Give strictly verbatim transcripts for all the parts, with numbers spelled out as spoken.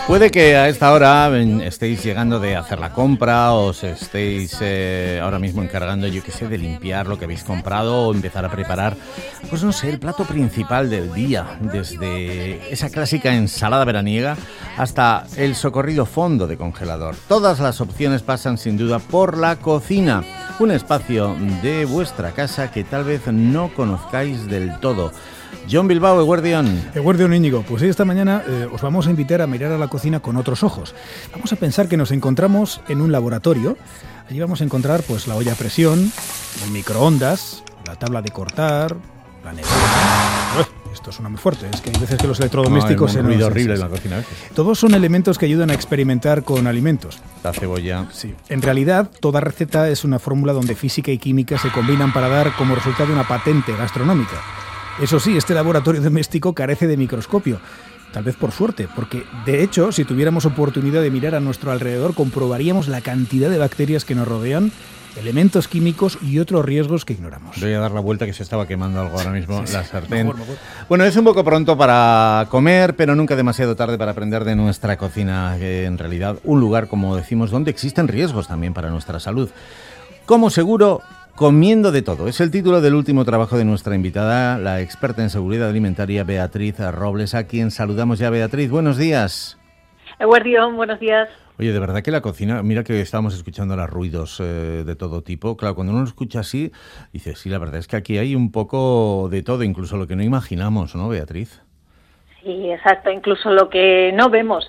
Puede que a esta hora estéis llegando de hacer la compra o os estéis eh, ahora mismo encargando, yo qué sé, de limpiar lo que habéis comprado o empezar a preparar, pues no sé, el plato principal del día, desde esa clásica ensalada veraniega hasta el socorrido fondo de congelador. Todas las opciones pasan sin duda por la cocina, un espacio de vuestra casa que tal vez no conozcáis del todo. John Bilbao, Eguerdión. Eguerdión, Íñigo. Pues hoy esta mañana eh, os vamos a invitar a mirar a la cocina con otros ojos. Vamos a pensar que nos encontramos en un laboratorio. Allí vamos a encontrar pues la olla a presión, el microondas, la tabla de cortar, la nevera. Uy, esto suena muy fuerte. Es que hay veces que los electrodomésticos... No, hay un ruido horrible en la cocina. ¿eh? Todos son elementos que ayudan a experimentar con alimentos. La cebolla. Sí. En realidad, toda receta es una fórmula donde física y química se combinan para dar como resultado una patente gastronómica. Eso sí, este laboratorio doméstico carece de microscopio, tal vez por suerte, porque de hecho, si tuviéramos oportunidad de mirar a nuestro alrededor, comprobaríamos la cantidad de bacterias que nos rodean, elementos químicos y otros riesgos que ignoramos. Voy a dar la vuelta, que se estaba quemando algo ahora mismo, sí, la sí, sartén. mejor, mejor. Bueno, es un poco pronto para comer, pero nunca demasiado tarde para aprender de nuestra cocina, que en realidad un lugar, como decimos, donde existen riesgos también para nuestra salud. Como seguro... Comiendo de todo. Es el título del último trabajo de nuestra invitada, la experta en seguridad alimentaria Beatriz Robles, a quien saludamos ya. Beatriz, buenos días. Eguerdión, buenos días. Oye, de verdad que la cocina, mira que estábamos escuchando ahora ruidos eh, de todo tipo. Claro, cuando uno lo escucha así, dice, sí, la verdad es que aquí hay un poco de todo, incluso lo que no imaginamos, ¿no, Beatriz? Sí, exacto, incluso lo que no vemos.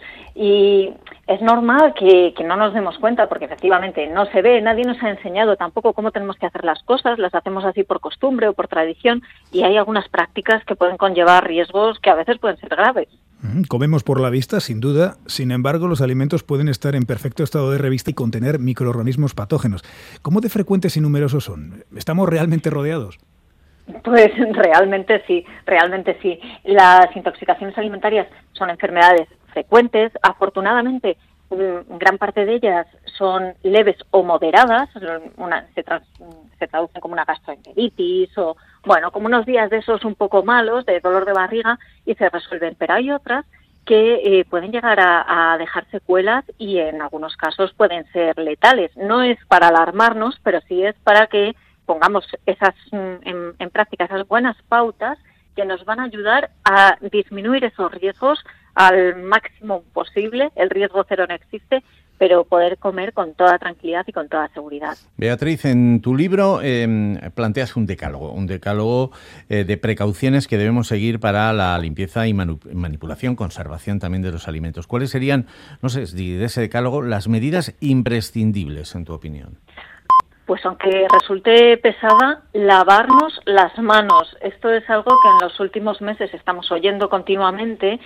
Y es normal que, que no nos demos cuenta, porque efectivamente no se ve, nadie nos ha enseñado tampoco cómo tenemos que hacer las cosas, las hacemos así por costumbre o por tradición, y hay algunas prácticas que pueden conllevar riesgos que a veces pueden ser graves. Comemos por la vista, sin duda. Sin embargo, los alimentos pueden estar en perfecto estado de revista y contener microorganismos patógenos. ¿Cómo de frecuentes y numerosos son? ¿Estamos realmente rodeados? Pues realmente sí, realmente sí. Las intoxicaciones alimentarias son enfermedades frecuentes. Afortunadamente, gran parte de ellas son leves o moderadas. Una, se, tra- se traducen como una gastroenteritis o, bueno, como unos días de esos un poco malos, de dolor de barriga, y se resuelven. Pero hay otras que eh, pueden llegar a, a dejar secuelas y en algunos casos pueden ser letales. No es para alarmarnos, pero sí es para que pongamos esas en, en práctica esas buenas pautas que nos van a ayudar a disminuir esos riesgos al máximo posible. El riesgo cero no existe, pero poder comer con toda tranquilidad y con toda seguridad. Beatriz, en tu libro eh, planteas un decálogo, un decálogo eh, de precauciones que debemos seguir para la limpieza y manu- manipulación, conservación también de los alimentos. ¿Cuáles serían, no sé, de ese decálogo, las medidas imprescindibles, en tu opinión? Pues aunque resulte pesada, lavarnos las manos. Esto es algo que en los últimos meses estamos oyendo continuamente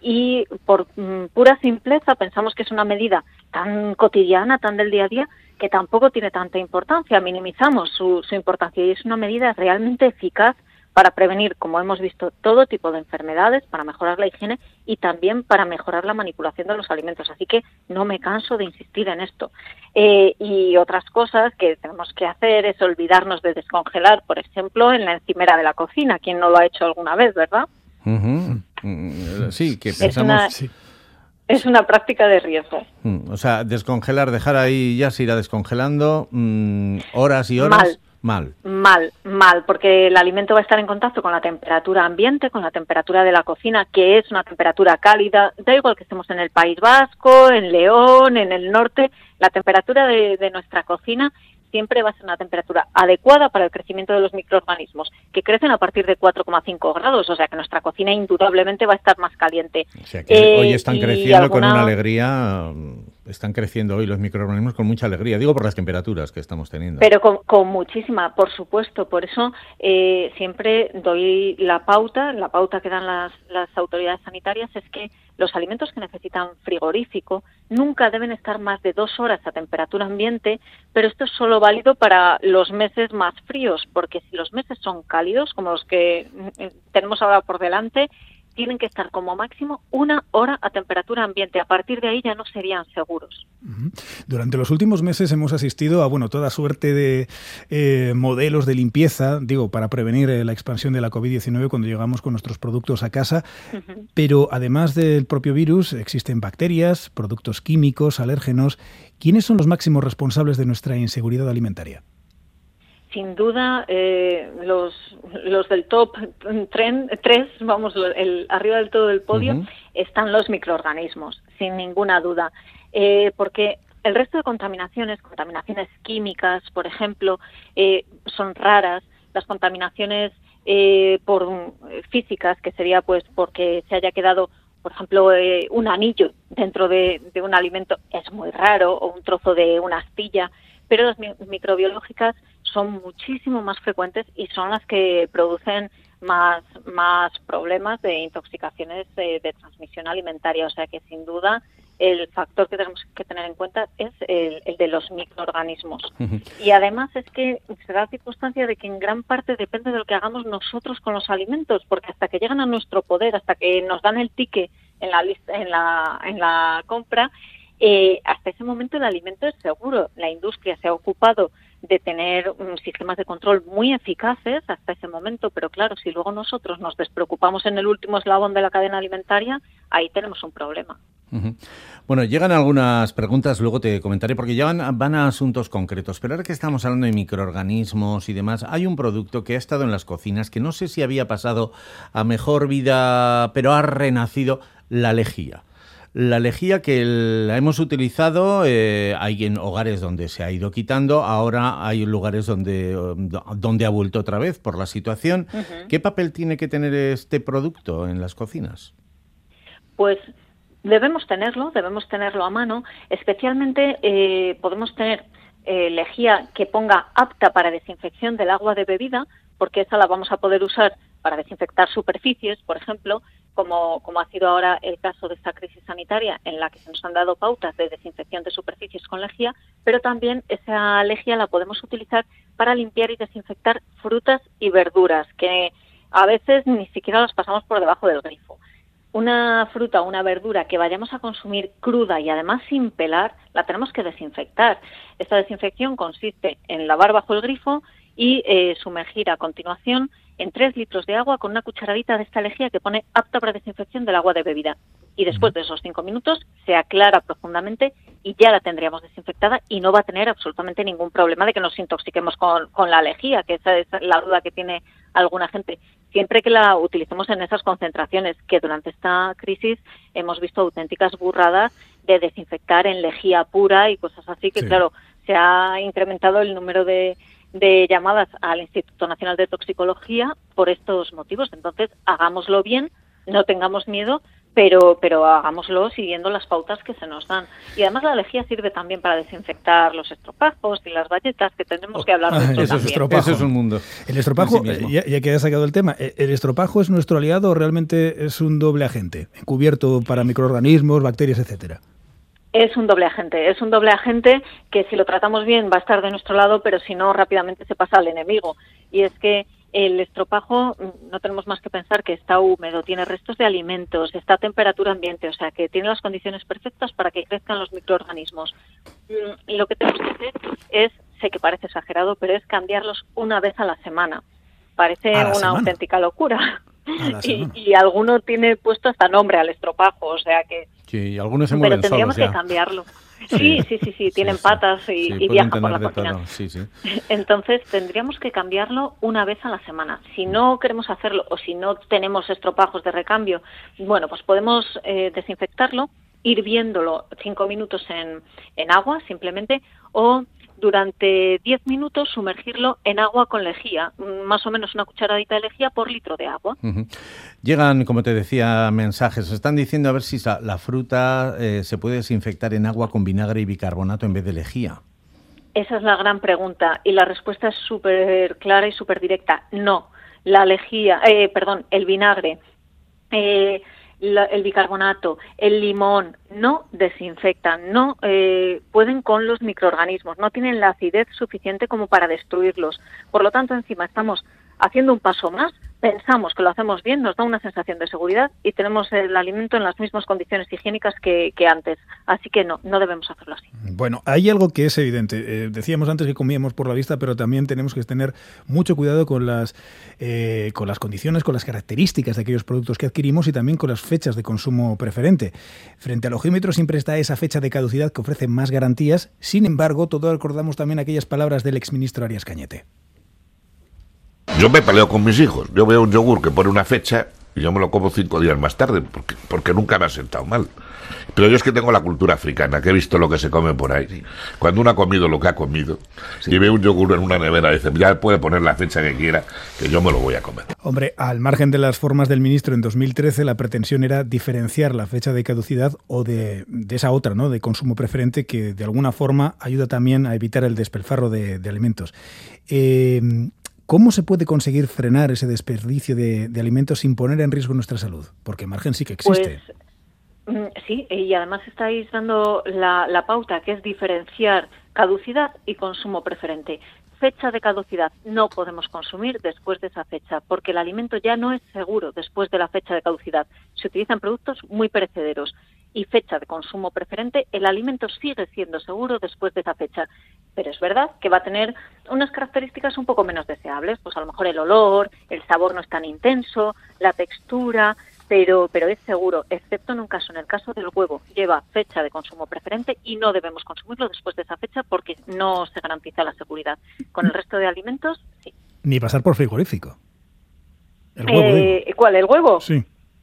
y por mm, pura simpleza pensamos que es una medida tan cotidiana, tan del día a día, que tampoco tiene tanta importancia. Minimizamos su, su importancia y es una medida realmente eficaz para prevenir, como hemos visto, todo tipo de enfermedades, para mejorar la higiene y también para mejorar la manipulación de los alimentos. Así que no me canso de insistir en esto. Eh, y otras cosas que tenemos que hacer es olvidarnos de descongelar, por ejemplo, en la encimera de la cocina. ¿Quién no lo ha hecho alguna vez, verdad? Uh-huh. Mm, sí, que pensamos... Es una, sí. es una práctica de riesgo. Mm, o sea, descongelar, dejar ahí, ya se irá descongelando mm, horas y horas... Mal. Mal. Mal, mal, porque el alimento va a estar en contacto con la temperatura ambiente, con la temperatura de la cocina, que es una temperatura cálida. Da igual que estemos en el País Vasco, en León, en el norte, la temperatura de, de nuestra cocina siempre va a ser una temperatura adecuada para el crecimiento de los microorganismos, que crecen a partir de cuatro coma cinco grados, o sea que nuestra cocina indudablemente va a estar más caliente. O sea que eh, hoy están creciendo alguna... con una alegría... Están creciendo hoy los microorganismos con mucha alegría, digo por las temperaturas que estamos teniendo. Pero con, con muchísima, por supuesto, por eso eh, siempre doy la pauta, la pauta que dan las, las autoridades sanitarias es que los alimentos que necesitan frigorífico nunca deben estar más de dos horas a temperatura ambiente, pero esto es solo válido para los meses más fríos, porque si los meses son cálidos, como los que tenemos ahora por delante, tienen que estar como máximo una hora a temperatura ambiente. A partir de ahí ya no serían seguros. Durante los últimos meses hemos asistido a bueno toda suerte de eh, modelos de limpieza, digo, para prevenir eh, la expansión de la covid diecinueve cuando llegamos con nuestros productos a casa. Uh-huh. Pero además del propio virus, existen bacterias, productos químicos, alérgenos. ¿Quiénes son los máximos responsables de nuestra inseguridad alimentaria? Sin duda, eh, los, los del top tres, vamos, el, arriba del todo del podio, uh-huh. están los microorganismos, sin ninguna duda. Eh, porque el resto de contaminaciones, contaminaciones químicas, por ejemplo, eh, son raras. Las contaminaciones eh, por físicas, que sería pues porque se haya quedado, por ejemplo, eh, un anillo dentro de, de un alimento, es muy raro, o un trozo de una astilla, pero las mi- microbiológicas son muchísimo más frecuentes y son las que producen más, más problemas de intoxicaciones de, de transmisión alimentaria. O sea que, sin duda, el factor que tenemos que tener en cuenta es el, el de los microorganismos. Uh-huh. Y además es que se da circunstancia de que en gran parte depende de lo que hagamos nosotros con los alimentos, porque hasta que llegan a nuestro poder, hasta que nos dan el ticket en la lista, en la, en la compra, eh, hasta ese momento el alimento es seguro. La industria se ha ocupado de tener um, sistemas de control muy eficaces hasta ese momento, pero claro, si luego nosotros nos despreocupamos en el último eslabón de la cadena alimentaria, ahí tenemos un problema. Uh-huh. Bueno, llegan algunas preguntas, luego te comentaré, porque ya van, van a asuntos concretos, pero ahora que estamos hablando de microorganismos y demás, hay un producto que ha estado en las cocinas, que no sé si había pasado a mejor vida, pero ha renacido, la lejía. La lejía que la hemos utilizado, eh, hay en hogares donde se ha ido quitando, ahora hay lugares donde, donde ha vuelto otra vez por la situación. Uh-huh. ¿Qué papel tiene que tener este producto en las cocinas? Pues debemos tenerlo, debemos tenerlo a mano, especialmente eh, podemos tener eh, lejía que ponga apta para desinfección del agua de bebida, porque esa la vamos a poder usar para desinfectar superficies, por ejemplo, como, como ha sido ahora el caso de esta crisis sanitaria en la que se nos han dado pautas de desinfección de superficies con lejía, pero también esa lejía la podemos utilizar para limpiar y desinfectar frutas y verduras, que a veces ni siquiera las pasamos por debajo del grifo. Una fruta o una verdura que vayamos a consumir cruda y además sin pelar, la tenemos que desinfectar. Esta desinfección consiste en lavar bajo el grifo y eh, sumergir a continuación en tres litros de agua con una cucharadita de esta lejía que pone apta para desinfección del agua de bebida. Y después de esos cinco minutos se aclara profundamente y ya la tendríamos desinfectada y no va a tener absolutamente ningún problema de que nos intoxiquemos con, con la lejía, que esa es la duda que tiene alguna gente. Siempre que la utilicemos en esas concentraciones, que durante esta crisis hemos visto auténticas burradas de desinfectar en lejía pura y cosas así, que sí. Claro, se ha incrementado el número de de llamadas al Instituto Nacional de Toxicología por estos motivos. Entonces, hagámoslo bien, no tengamos miedo, pero pero hagámoslo siguiendo las pautas que se nos dan. Y además la lejía sirve también para desinfectar los estropajos y las bayetas, que tenemos que hablar de esto eso también. Es estropajo. Eso es un mundo. El estropajo, sí ya, ya que has sacado el tema, ¿el estropajo es nuestro aliado o realmente es un doble agente, encubierto para microorganismos, bacterias, etcétera? Es un doble agente, es un doble agente que si lo tratamos bien va a estar de nuestro lado, pero si no, rápidamente se pasa al enemigo. Y es que el estropajo, no tenemos más que pensar que está húmedo, tiene restos de alimentos, está a temperatura ambiente, o sea que tiene las condiciones perfectas para que crezcan los microorganismos. Y lo que tenemos que hacer es, sé que parece exagerado, pero es cambiarlos una vez a la semana. Parece una semana? auténtica locura. Y, y alguno tiene puesto hasta nombre al estropajo, o sea que... Sí, algunos se mueven Pero tendríamos solos que ya. cambiarlo. Sí, sí, sí, sí, tienen sí, patas y, sí, y viajan por la de cocina. Sí, sí. Entonces tendríamos que cambiarlo una vez a la semana. Si no queremos hacerlo o si no tenemos estropajos de recambio, bueno, pues podemos eh, desinfectarlo, hirviéndolo cinco minutos en, en agua simplemente, o durante diez minutos sumergirlo en agua con lejía, más o menos una cucharadita de lejía por litro de agua. Uh-huh. Llegan, como te decía, mensajes. Están diciendo a ver si la fruta eh, se puede desinfectar en agua con vinagre y bicarbonato en vez de lejía. Esa es la gran pregunta y la respuesta es súper clara y súper directa. No, la lejía, eh, perdón, el vinagre, eh, La, el bicarbonato, el limón, no desinfectan, no eh, pueden con los microorganismos, no tienen la acidez suficiente como para destruirlos. Por lo tanto, encima estamos haciendo un paso más, pensamos que lo hacemos bien, nos da una sensación de seguridad y tenemos el alimento en las mismas condiciones higiénicas que, que antes. Así que no, no debemos hacerlo así. Bueno, hay algo que es evidente. Eh, decíamos antes que comíamos por la vista, pero también tenemos que tener mucho cuidado con las, eh, con las condiciones, con las características de aquellos productos que adquirimos y también con las fechas de consumo preferente. Frente al ojímetro siempre está esa fecha de caducidad que ofrece más garantías. Sin embargo, todos recordamos también aquellas palabras del exministro Arias Cañete. Yo me peleo con mis hijos. Yo veo un yogur que pone una fecha y yo me lo como cinco días más tarde, porque, porque nunca me ha sentado mal. Pero yo es que tengo la cultura africana, que he visto lo que se come por ahí. Cuando uno ha comido lo que ha comido, sí, y ve un yogur en una nevera, dice, ya puede poner la fecha que quiera, que yo me lo voy a comer. Hombre, al margen de las formas del ministro, en dos mil trece la pretensión era diferenciar la fecha de caducidad o de, de esa otra, ¿no?, de consumo preferente, que de alguna forma ayuda también a evitar el despilfarro de, de alimentos. Eh... ¿Cómo se puede conseguir frenar ese desperdicio de, de alimentos sin poner en riesgo nuestra salud? Porque margen sí que existe. Pues sí, y además estáis dando la, la pauta, que es diferenciar caducidad y consumo preferente. Fecha de caducidad, no podemos consumir después de esa fecha, porque el alimento ya no es seguro después de la fecha de caducidad. Se utilizan productos muy perecederos. Y fecha de consumo preferente, el alimento sigue siendo seguro después de esa fecha. Pero es verdad que va a tener unas características un poco menos deseables, pues a lo mejor el olor, el sabor no es tan intenso, la textura, pero, pero es seguro, excepto en un caso, en el caso del huevo, lleva fecha de consumo preferente y no debemos consumirlo después de esa fecha porque no se garantiza la seguridad. Con el resto de alimentos, sí. Ni pasar por frigorífico. El huevo, eh, ¿Cuál, el huevo? Sí.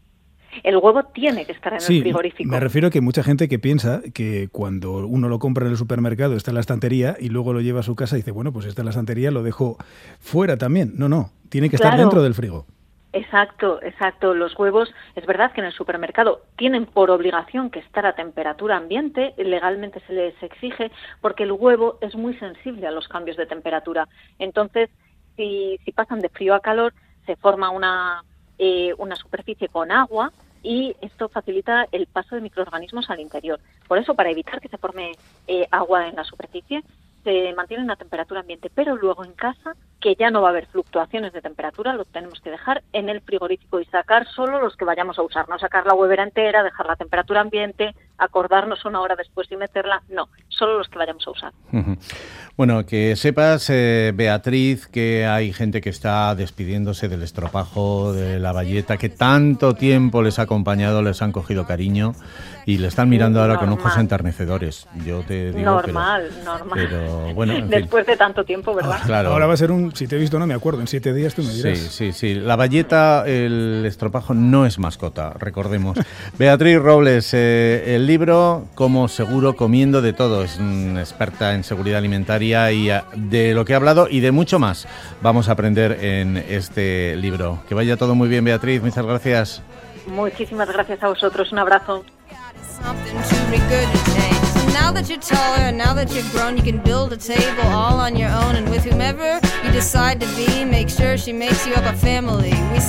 El huevo tiene que estar en sí, el frigorífico. Me refiero a que mucha gente que piensa que cuando uno lo compra en el supermercado está en la estantería y luego lo lleva a su casa y dice, bueno, pues está en la estantería, lo dejo fuera también. No, no, tiene que estar claro. dentro del frigo. Exacto, exacto. Los huevos, es verdad que en el supermercado tienen por obligación que estar a temperatura ambiente, legalmente se les exige, porque el huevo es muy sensible a los cambios de temperatura. Entonces, si, si pasan de frío a calor, se forma una, eh, una superficie con agua, y esto facilita el paso de microorganismos al interior. Por eso, para evitar que se forme eh, agua en la superficie, se mantiene una temperatura ambiente, pero luego en casa, que ya no va a haber fluctuaciones de temperatura, lo tenemos que dejar en el frigorífico y sacar solo los que vayamos a usar, no sacar la huevera entera, dejar la temperatura ambiente, acordarnos una hora después y meterla, no, solo los que vayamos a usar. Uh-huh. Bueno, que sepas, eh, Beatriz, que hay gente que está despidiéndose del estropajo, de la bayeta, que tanto tiempo les ha acompañado, les han cogido cariño y le están mirando ahora normal. con ojos enternecedores. Yo te digo normal, que lo, normal. Pero bueno, en después fin. de tanto tiempo, ¿verdad? Oh, claro. Ahora va a ser un, si te he visto no me acuerdo, en siete días tú me dirás. Sí, sí, sí. La bayeta, el estropajo no es mascota, recordemos. Beatriz Robles, eh, el libro Como seguro comiendo de todo, es una experta en seguridad alimentaria y de lo que ha hablado y de mucho más vamos a aprender en este libro. Que vaya todo muy bien, Beatriz, muchas gracias. Muchísimas gracias a vosotros, un abrazo. Now that you're taller, now that you're grown, you can build a table all on your own, and with whomever you decide to be, make sure she makes you up a family. We